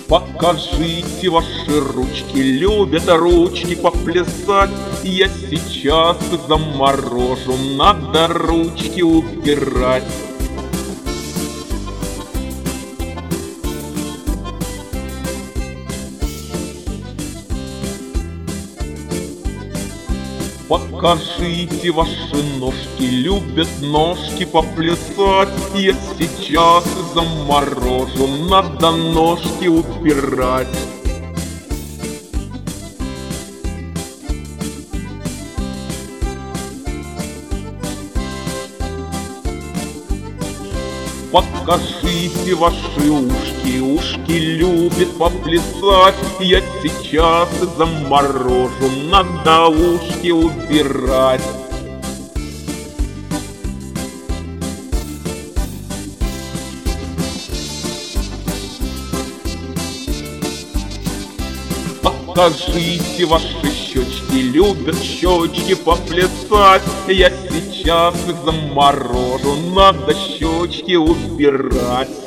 Покажите ваши ручки, любят ручки поплясать. Я сейчас заморожу, надо ручки убирать. Покажите ваши ножки, любят ножки поплясать. Я сейчас заморожу, надо ножки убирать. Покажите ваши ушки, ушки любят поплясать. Я сейчас заморожу, надо ушки убирать. Покажите ваши щечки, любят щечки поплясать. Я сейчас заморожу, надо щечки убирать.